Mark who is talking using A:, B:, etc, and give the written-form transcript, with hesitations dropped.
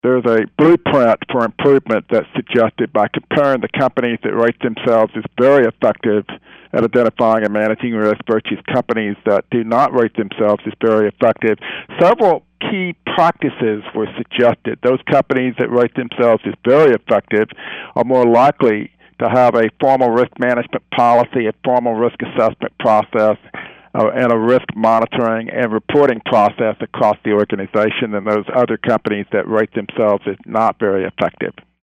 A: There's a blueprint for improvement that's suggested by comparing the companies that rate themselves as very effective at identifying and managing risk versus companies that do not rate themselves as very effective. Several key practices were suggested. Those companies that rate themselves as very effective are more likely to have a formal risk management policy, a formal risk assessment process, and a risk monitoring and reporting process across the organization than those other companies that rate themselves as not very effective.